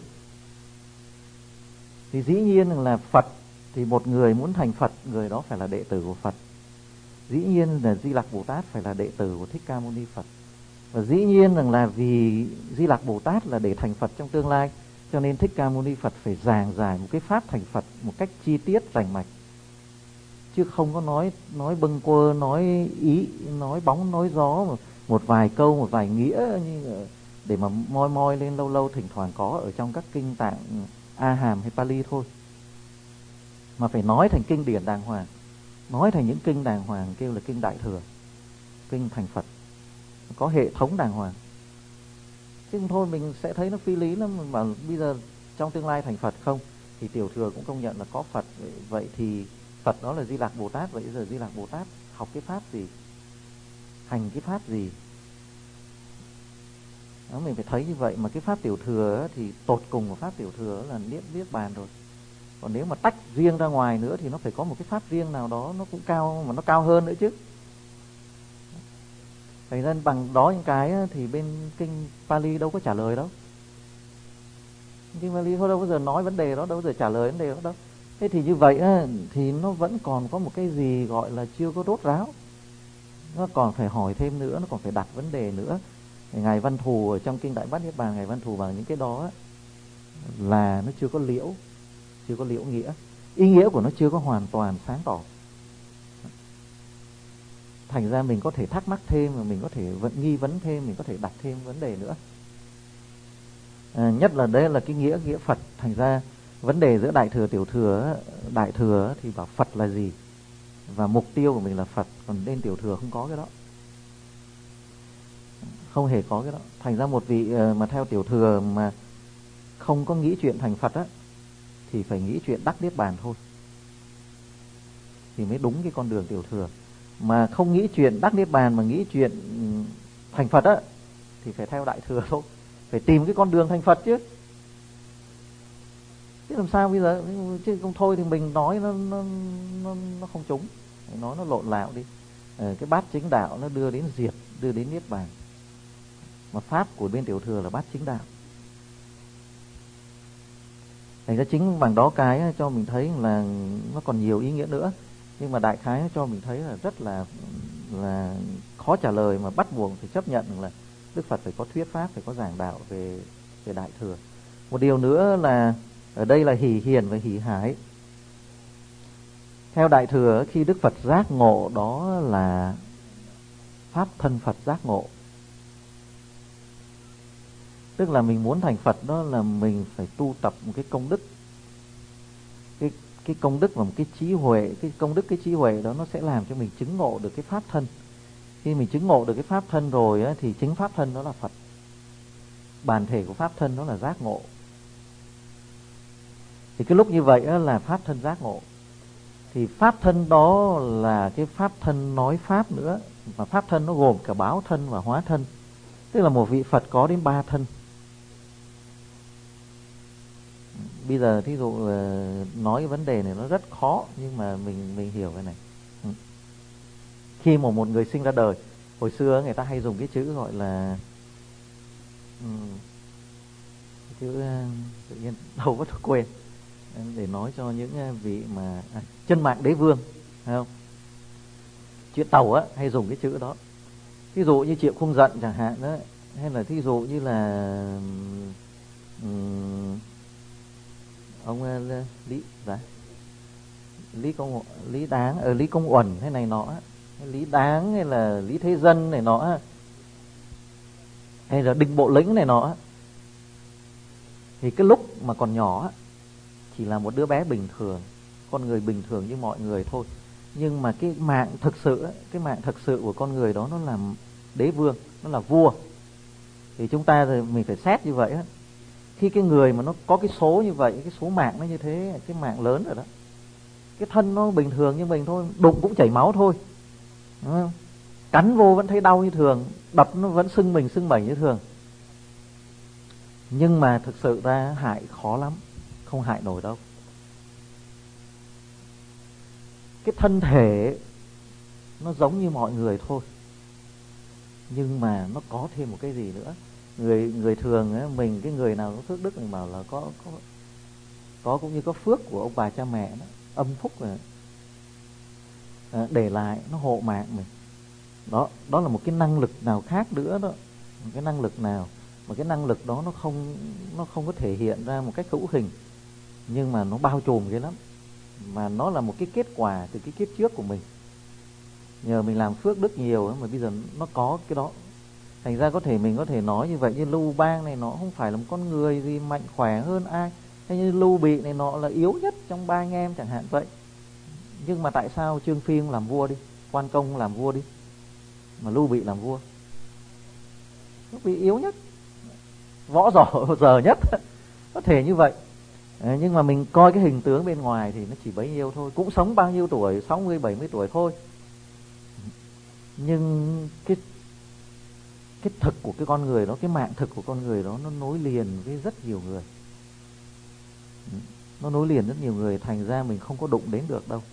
Thì dĩ nhiên là Phật, thì một người muốn thành Phật, người đó phải là đệ tử của Phật. Dĩ nhiên là Di Lặc Bồ Tát phải là đệ tử của Thích Ca Mâu Ni Phật. Và dĩ nhiên rằng là vì Di Lặc Bồ Tát là để thành Phật trong tương lai, cho nên Thích Ca Mâu Ni Phật phải giảng giải một cái pháp thành Phật một cách chi tiết rành mạch, chứ không có nói nói bâng quơ, nói ý, nói bóng nói gió, một vài câu, một vài nghĩa như để mà moi moi lên lâu lâu thỉnh thoảng có ở trong các kinh tạng A Hàm hay Pali thôi, mà phải nói thành kinh điển đàng hoàng, nói thành những kinh đàng hoàng, kêu là kinh Đại Thừa, kinh thành Phật, có hệ thống đàng hoàng. Chứ không thôi mình sẽ thấy nó phi lý lắm, mà bây giờ trong tương lai thành Phật không, thì Tiểu Thừa cũng công nhận là có Phật, vậy, vậy thì Phật đó là Di Lặc Bồ Tát, vậy giờ Di Lặc Bồ Tát học cái pháp gì, hành cái pháp gì? Đó, mình phải thấy như vậy. Mà cái pháp Tiểu Thừa thì tột cùng của pháp Tiểu Thừa là niết niết bàn rồi. Còn nếu mà tách riêng ra ngoài nữa thì nó phải có một cái pháp riêng nào đó nó cũng cao, mà nó cao hơn nữa chứ. Vậy nên bằng đó những cái thì bên kinh Pali đâu có trả lời đâu. Kinh Pali đâu bao giờ nói vấn đề đó, đâu bao giờ trả lời vấn đề đó đâu. Thế thì như vậy thì nó vẫn còn có một cái gì gọi là chưa có rốt ráo, nó còn phải hỏi thêm nữa, nó còn phải đặt vấn đề nữa. Ngài Văn Thù ở trong kinh Đại Bát Niết Bàn, Ngài Văn Thù bằng những cái đó là nó chưa có liễu, chưa có liễu nghĩa, ý nghĩa của nó chưa có hoàn toàn sáng tỏ. Thành ra mình có thể thắc mắc thêm, mà mình có thể vẫn nghi vấn thêm, mình có thể đặt thêm vấn đề nữa. À, nhất là đây là cái nghĩa nghĩa Phật. Thành ra vấn đề giữa Đại Thừa Tiểu Thừa, Đại Thừa thì bảo Phật là gì và mục tiêu của mình là Phật, còn bên Tiểu Thừa không có cái đó, không hề có cái đó. Thành ra một vị mà theo Tiểu Thừa mà không có nghĩ chuyện thành Phật á, thì phải nghĩ chuyện đắc niết bàn thôi, thì mới đúng cái con đường Tiểu Thừa. Mà không nghĩ chuyện đắc niết bàn mà nghĩ chuyện thành Phật á, thì phải theo Đại Thừa thôi, phải tìm cái con đường thành Phật chứ. Chứ làm sao bây giờ, chứ không thôi thì mình nói nó nó nó, nó không trúng, nói nó lộn lạo đi. Ờ, cái bát chính đạo nó đưa đến diệt, đưa đến niết bàn, mà pháp của bên Tiểu Thừa là bát chính đạo. Thành ra chính bằng đó cái cho mình thấy là nó còn nhiều ý nghĩa nữa, nhưng mà đại khái cho mình thấy là rất là là khó trả lời, mà bắt buộc phải chấp nhận là Đức Phật phải có thuyết pháp, phải có giảng đạo về về Đại Thừa. Một điều nữa là ở đây là hỷ hiền và hỷ hải. Theo Đại Thừa, khi Đức Phật giác ngộ đó là pháp thân Phật giác ngộ, tức là mình muốn thành Phật đó là mình phải tu tập một cái công đức, cái cái công đức và một cái trí huệ. Cái công đức, cái trí huệ đó nó sẽ làm cho mình chứng ngộ được cái pháp thân. Khi mình chứng ngộ được cái pháp thân rồi á, thì chính pháp thân đó là Phật, bản thể của pháp thân đó là giác ngộ. Thì cái lúc như vậy á, là pháp thân giác ngộ, thì pháp thân đó là cái pháp thân nói pháp nữa, mà pháp thân nó gồm cả báo thân và hóa thân, tức là một vị Phật có đến ba thân. Bây giờ thí dụ nói cái vấn đề này nó rất khó, nhưng mà mình mình hiểu cái này. Khi mà một người sinh ra đời, hồi xưa người ta hay dùng cái chữ gọi là um, chữ tự nhiên đâu có quên, để nói cho những vị mà à, chân mạng đế vương, phải không? Chuyện Tàu á hay dùng cái chữ đó. Thí dụ như Triệu Không Giận chẳng hạn đó, hay là thí dụ như là um, ông uh, Lý dạ, Lý Công Lý Đáng ở uh, Lý Công Uẩn hay này nọ, Lý Đáng hay là Lý Thế Dân này nọ, hay là Đinh Bộ Lĩnh này nọ, thì cái lúc mà còn nhỏ chỉ là một đứa bé bình thường, con người bình thường như mọi người thôi. Nhưng mà cái mạng thực sự, cái mạng thực sự của con người đó nó là đế vương, nó là vua. Thì chúng ta thì mình phải xét như vậy. Khi cái người mà nó có cái số như vậy, cái số mạng nó như thế, cái mạng lớn rồi đó, cái thân nó bình thường như mình thôi, đụng cũng chảy máu thôi, đúng không? Cắn vô vẫn thấy đau như thường, đập nó vẫn sưng mình sưng mẩy như thường. Nhưng mà thực sự ra hại khó lắm, không hại nổi đâu. Cái thân thể nó giống như mọi người thôi, nhưng mà nó có thêm một cái gì nữa. Người người thường ấy, mình cái người nào có phước đức mình bảo là có có có cũng như có phước của ông bà cha mẹ đó, âm phúc rồi, à, để lại nó hộ mạng mình. Đó, đó là một cái năng lực nào khác nữa đó. một cái năng lực nào mà cái năng lực đó nó không nó không có thể hiện ra một cách hữu hình, nhưng mà nó bao trùm cái lắm, mà nó là một cái kết quả từ cái kiếp trước của mình. Nhờ mình làm phước đức nhiều mà bây giờ nó có cái đó. Thành ra có thể mình có thể nói như vậy, như Lưu Bang này nó không phải là một con người gì mạnh khỏe hơn ai, hay như Lưu Bị này nó là yếu nhất trong ba anh em chẳng hạn vậy. Nhưng mà tại sao Trương Phi không làm vua đi, Quan Công không làm vua đi, mà Lưu Bị làm vua? Lưu Bị yếu nhất, võ giỏi giờ nhất có thể như vậy. À, nhưng mà mình coi cái hình tướng bên ngoài thì nó chỉ bấy nhiêu thôi, cũng sống bao nhiêu tuổi, sáu mươi bảy mươi tuổi thôi. Nhưng cái cái thực của cái con người đó, cái mạng thực của con người đó, nó nối liền với rất nhiều người. Nó nối liền rất nhiều người, thành ra mình không có đụng đến được đâu.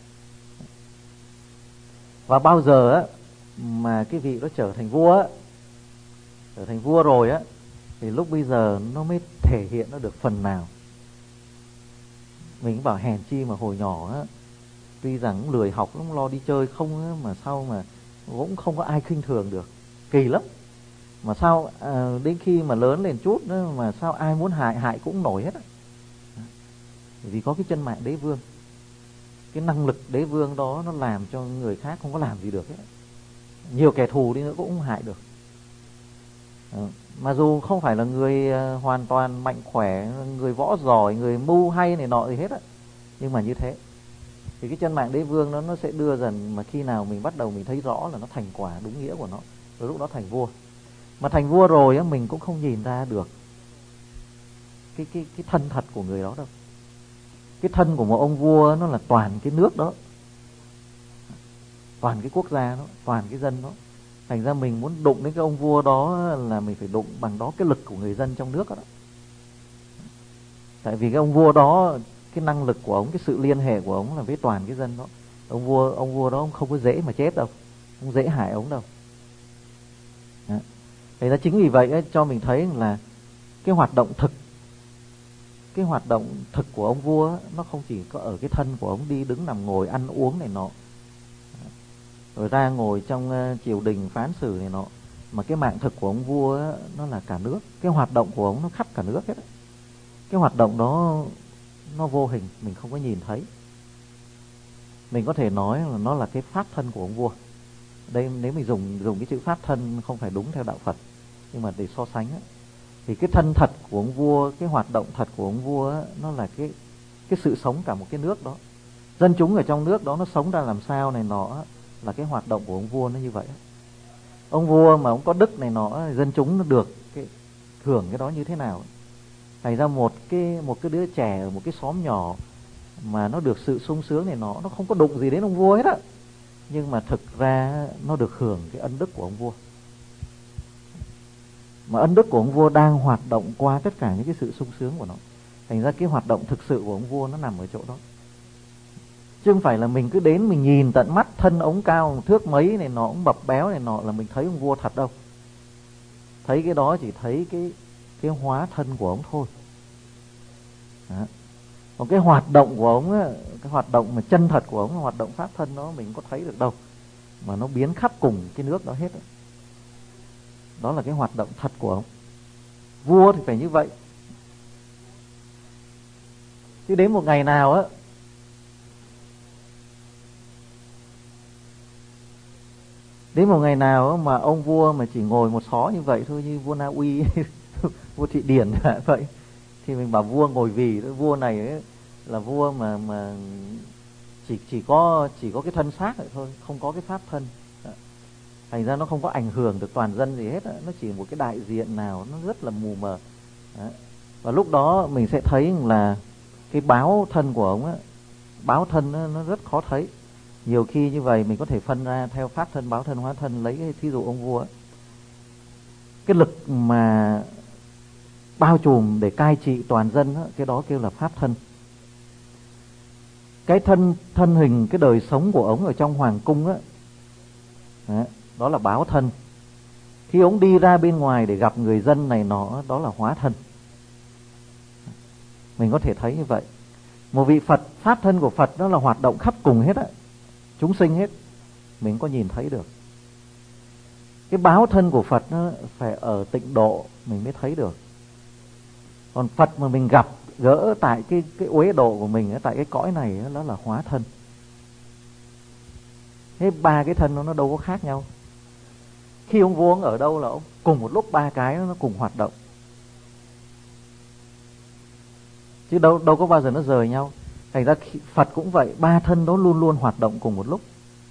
Và bao giờ á mà cái vị đó trở thành vua á, trở thành vua rồi á, thì lúc bây giờ nó mới thể hiện nó được phần nào. Mình cũng bảo hèn chi mà hồi nhỏ á, tuy rằng cũng lười học, cũng lo đi chơi không á, mà sao mà cũng không có ai khinh thường được, kỳ lắm. Mà sao à, đến khi mà lớn lên chút nữa, mà sao ai muốn hại hại cũng nổi hết á. Vì có cái chân mạng đế vương, cái năng lực đế vương đó nó làm cho người khác không có làm gì được hết. Nhiều kẻ thù đi nữa cũng không hại được. À, mà dù không phải là người uh, hoàn toàn mạnh khỏe, người võ giỏi, người mưu hay này nọ gì hết á, nhưng mà như thế thì cái chân mạng đế vương đó nó sẽ đưa dần, mà khi nào mình bắt đầu mình thấy rõ là nó thành quả đúng nghĩa của nó, rồi lúc đó thành vua. Mà thành vua rồi á, mình cũng không nhìn ra được cái cái cái thân thật của người đó đâu. Cái thân của một ông vua nó là toàn cái nước đó, toàn cái quốc gia đó, toàn cái dân đó. Thành ra mình muốn đụng đến cái ông vua đó là mình phải đụng bằng đó cái lực của người dân trong nước đó. Tại vì cái ông vua đó, cái năng lực của ông, cái sự liên hệ của ông là với toàn cái dân đó. Ông vua ông vua đó ông không có dễ mà chết đâu, không dễ hại ông đâu. Đó. Thế ra chính vì vậy ấy, cho mình thấy là cái hoạt động thực, cái hoạt động thực của ông vua ấy, nó không chỉ có ở cái thân của ông đi đứng nằm ngồi ăn uống này nọ, rồi ra ngồi trong uh, triều đình phán xử này nọ, mà cái mạng thực của ông vua ấy, nó là cả nước. Cái hoạt động của ông nó khắp cả nước hết ấy. Cái hoạt động đó nó vô hình, mình không có nhìn thấy. Mình có thể nói là nó là cái pháp thân của ông vua. Đây nếu mình dùng dùng cái chữ pháp thân không phải đúng theo đạo Phật, nhưng mà để so sánh ấy, thì cái thân thật của ông vua, cái hoạt động thật của ông vua ấy, nó là cái cái sự sống cả một cái nước đó. Dân chúng ở trong nước đó nó sống ra làm sao này nọ là cái hoạt động của ông vua nó như vậy. Ông vua mà ông có đức này nọ, dân chúng nó được cái hưởng cái đó như thế nào. Thành ra một cái một cái đứa trẻ ở một cái xóm nhỏ mà nó được sự sung sướng này nọ, nó không có đụng gì đến ông vua hết á, nhưng mà thực ra nó được hưởng cái ân đức của ông vua. Mà ân đức của ông vua đang hoạt động qua tất cả những cái sự sung sướng của nó. Thành ra cái hoạt động thực sự của ông vua nó nằm ở chỗ đó. Chứ không phải là mình cứ đến mình nhìn tận mắt thân ống cao thước mấy này nọ, ông bập béo này nọ là mình thấy ông vua thật đâu. Thấy cái đó chỉ thấy cái cái hóa thân của ông thôi. Đó. Còn cái hoạt động của ông á, cái hoạt động mà chân thật của ông, hoạt động pháp thân đó mình có thấy được đâu, mà nó biến khắp cùng cái nước đó hết. Đó là cái hoạt động thật của ông. Vua thì phải như vậy. Chứ đến một ngày nào á, đến một ngày nào á, mà ông vua mà chỉ ngồi một xó như vậy thôi, như vua Na Uy, vua Thụy Điển vậy, thì mình bảo vua ngồi vì, vua này ấy, là vua mà mà chỉ chỉ có chỉ có cái thân xác vậy thôi, không có cái pháp thân. Thành ra nó không có ảnh hưởng được toàn dân gì hết, nó chỉ một cái đại diện nào nó rất là mù mờ. Đó. Và lúc đó mình sẽ thấy là cái báo thân của ông á, báo thân nó, nó rất khó thấy. Nhiều khi như vậy mình có thể phân ra theo pháp thân, báo thân, hóa thân. Lấy cái thí dụ ông vua ấy, cái lực mà bao trùm để cai trị toàn dân ấy, cái đó kêu là pháp thân. Cái thân thân hình, cái đời sống của ông ở trong hoàng cung á, đó, đó là báo thân. Khi ông đi ra bên ngoài để gặp người dân này nọ, đó là hóa thân. Mình có thể thấy như vậy. Một vị Phật, pháp thân của Phật đó là hoạt động khắp cùng hết á, chúng sinh hết, mình có nhìn thấy được. Cái báo thân của Phật nó phải ở tịnh độ mình mới thấy được. Còn Phật mà mình gặp gỡ tại cái cái uế độ của mình, tại cái cõi này, đó là hóa thân. Thế ba cái thân nó, nó đâu có khác nhau. Khi ông vua ông ở đâu là ông cùng một lúc ba cái nó cùng hoạt động, chứ đâu đâu có bao giờ nó rời nhau. Thành ra Phật cũng vậy, ba thân đó luôn luôn hoạt động cùng một lúc.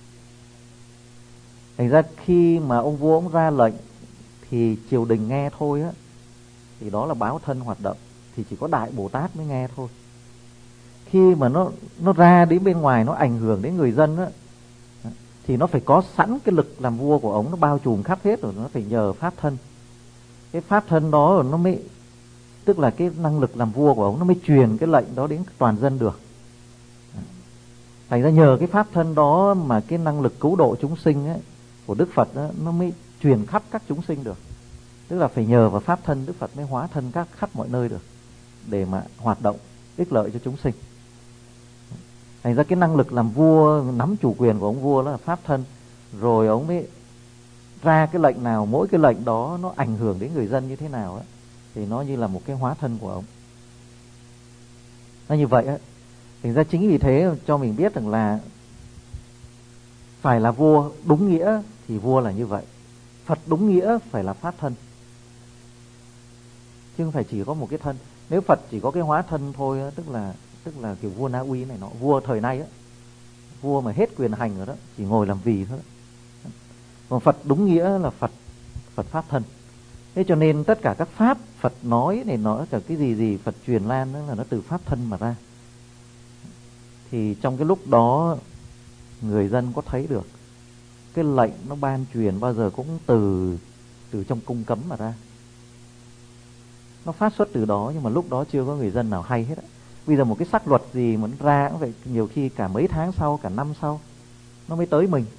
Thành ra khi mà ông vua ông ra lệnh thì triều đình nghe thôi á, thì đó là báo thân hoạt động, thì chỉ có Đại Bồ Tát mới nghe thôi. Khi mà nó nó ra đến bên ngoài, nó ảnh hưởng đến người dân á, thì nó phải có sẵn cái lực làm vua của ông, nó bao trùm khắp hết rồi, nó phải nhờ pháp thân. Cái pháp thân đó rồi nó mới, tức là cái năng lực làm vua của ông, nó mới truyền cái lệnh đó đến toàn dân được. Thành ra nhờ cái pháp thân đó mà cái năng lực cứu độ chúng sinh ấy, của Đức Phật đó, nó mới truyền khắp các chúng sinh được. Tức là phải nhờ vào pháp thân Đức Phật mới hóa thân các khắp mọi nơi được, để mà hoạt động ích lợi cho chúng sinh. Thành ra cái năng lực làm vua, nắm chủ quyền của ông vua đó là pháp thân. Rồi ông mới ra cái lệnh nào, mỗi cái lệnh đó nó ảnh hưởng đến người dân như thế nào ấy, thì nó như là một cái hóa thân của ông. Nó như vậy á. Thành ra chính vì thế cho mình biết rằng là phải là vua đúng nghĩa thì vua là như vậy. Phật đúng nghĩa phải là pháp thân, chứ không phải chỉ có một cái thân. Nếu Phật chỉ có cái hóa thân thôi á, tức là tức là kiểu vua Na Uy này nọ, vua thời nay á, vua mà hết quyền hành rồi đó, chỉ ngồi làm vì thôi đó. Còn Phật đúng nghĩa là Phật Phật pháp thân. Thế cho nên tất cả các pháp Phật nói này, nói cả cái gì gì Phật truyền lan đó là nó từ pháp thân mà ra. Thì trong cái lúc đó người dân có thấy được cái lệnh nó ban truyền bao giờ cũng từ từ trong cung cấm mà ra. Nó phát xuất từ đó, nhưng mà lúc đó chưa có người dân nào hay hết á. Bây giờ một cái sắc luật gì mà nó ra cũng vậy, nhiều khi cả mấy tháng sau, cả năm sau nó mới tới mình.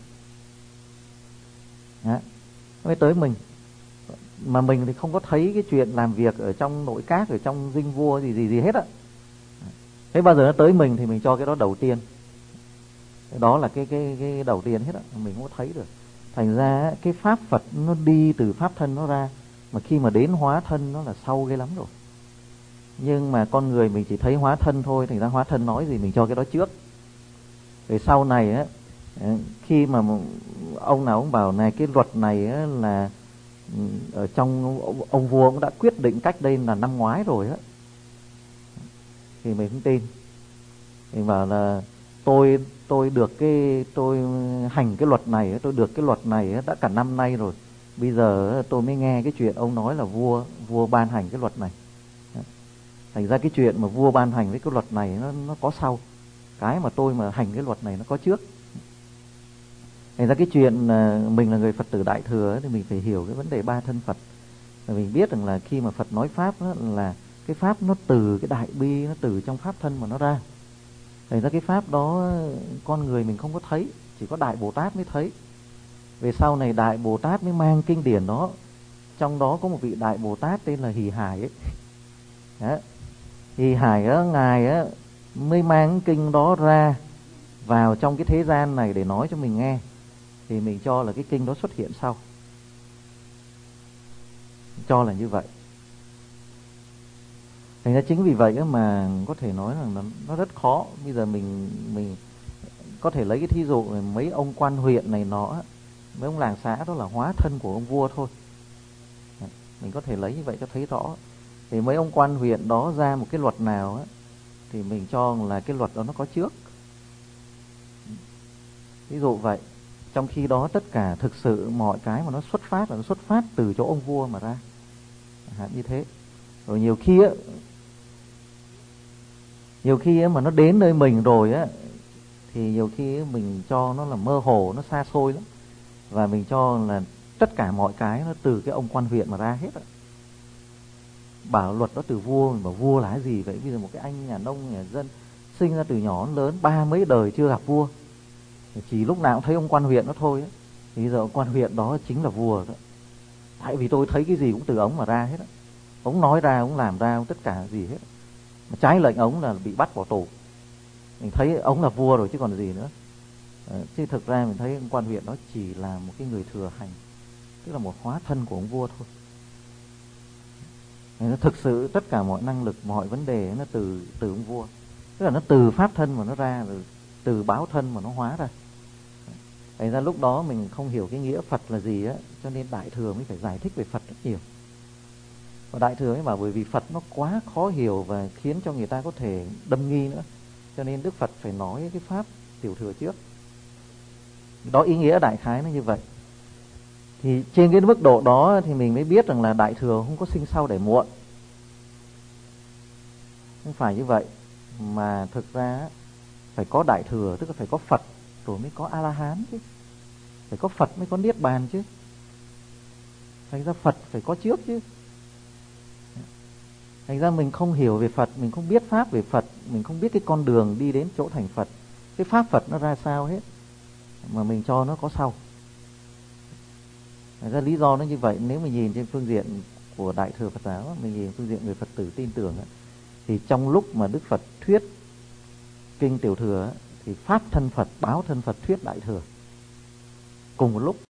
Đó, nó mới tới mình. Mà mình thì không có thấy cái chuyện làm việc ở trong nội các, ở trong dinh vua gì gì gì hết á. Thế bao giờ nó tới mình thì mình cho cái đó đầu tiên. Đó là cái cái cái đầu tiên hết á, mình không có thấy được. Thành ra cái pháp Phật nó đi từ pháp thân nó ra, mà khi mà đến hóa thân nó là sau ghê lắm rồi. Nhưng mà con người mình chỉ thấy hóa thân thôi, thành ra hóa thân nói gì mình cho cái đó trước. Rồi sau này á, khi mà ông nào ông bảo này cái luật này á là ở trong ông vua cũng đã quyết định cách đây là năm ngoái rồi á, thì mình không tin. Mình bảo là tôi tôi được cái tôi hành cái luật này, tôi được cái luật này đã cả năm nay rồi. Bây giờ tôi mới nghe cái chuyện ông nói là vua vua ban hành cái luật này. Thành ra cái chuyện mà vua ban hành với cái luật này nó nó có sau. Cái mà tôi mà hành cái luật này nó có trước. Thành ra cái chuyện mình là người Phật tử Đại Thừa thì mình phải hiểu cái vấn đề ba thân Phật. Và mình biết rằng là khi mà Phật nói pháp đó, là cái pháp nó từ cái đại bi, nó từ trong pháp thân mà nó ra. Thành ra cái pháp đó con người mình không có thấy, chỉ có Đại Bồ Tát mới thấy. Về sau này Đại Bồ Tát mới mang kinh điển đó. Trong đó có một vị Đại Bồ Tát tên là Hỷ Hải ấy. Đó. Hỷ Hải á, ngài á mới mang kinh đó ra vào trong cái thế gian này để nói cho mình nghe. Thì mình cho là cái kinh đó xuất hiện sau. Cho là như vậy. Thành ra chính vì vậy mà có thể nói rằng nó, nó rất khó. Bây giờ mình mình có thể lấy cái thí dụ mấy ông quan huyện này nọ, mấy ông làng xã đó là hóa thân của ông vua thôi. Mình có thể lấy như vậy cho thấy rõ. Thì mấy ông quan huyện đó ra một cái luật nào á, thì mình cho là cái luật đó nó có trước. Ví dụ vậy. Trong khi đó tất cả thực sự mọi cái mà nó xuất phát là nó xuất phát từ chỗ ông vua mà ra. Như thế. Rồi nhiều khi á, nhiều khi á mà nó đến nơi mình rồi á, thì nhiều khi á mình cho nó là mơ hồ, nó xa xôi lắm. Và mình cho là tất cả mọi cái nó từ cái ông quan huyện mà ra hết á. Bảo luật đó từ vua, mình bảo vua là cái gì vậy? Bây giờ một cái anh nhà nông, nhà dân sinh ra từ nhỏ đến lớn, ba mấy đời chưa gặp vua, chỉ lúc nào cũng thấy ông quan huyện đó thôi á. Thì bây giờ ông quan huyện đó chính là vua đó. Tại vì tôi thấy cái gì cũng từ ông mà ra hết á. Ông nói ra, ông làm ra, ông tất cả gì hết. Mà trái lệnh ông là bị bắt vào tù. Mình thấy ông là vua rồi chứ còn gì nữa. À, chứ thực ra mình thấy ông quan huyện đó chỉ là một cái người thừa hành. tức là một hóa thân của ông vua thôi. Nó thực sự tất cả mọi năng lực, mọi vấn đề nó từ từ ông vua, tức là nó từ pháp thân mà nó ra, rồi từ báo thân mà nó hóa ra. Thành ra lúc đó mình không hiểu cái nghĩa Phật là gì á, cho nên Đại Thừa mới phải giải thích về Phật rất nhiều. Và Đại Thừa mới bảo bởi vì Phật nó quá khó hiểu và khiến cho người ta có thể đâm nghi nữa, cho nên Đức Phật phải nói cái pháp Tiểu Thừa trước. Đó, ý nghĩa đại khái nó như vậy. Thì trên cái mức độ đó thì mình mới biết rằng là Đại Thừa không có sinh sau để muộn. Không phải như vậy, mà thực ra phải có Đại Thừa, tức là phải có Phật rồi mới có A-la-hán chứ. Phải có Phật mới có Niết Bàn chứ. Thành ra Phật phải có trước chứ. Thành ra mình không hiểu về Phật, mình không biết pháp về Phật, mình không biết cái con đường đi đến chỗ thành Phật, cái pháp Phật nó ra sao hết, mà mình cho nó có sau. Thành ra lý do nó như vậy. Nếu mình nhìn trên phương diện của Đại Thừa Phật giáo, mình nhìn phương diện người Phật tử tin tưởng, thì trong lúc mà Đức Phật thuyết kinh Tiểu Thừa thì pháp thân Phật, báo thân Phật thuyết Đại Thừa cùng một lúc.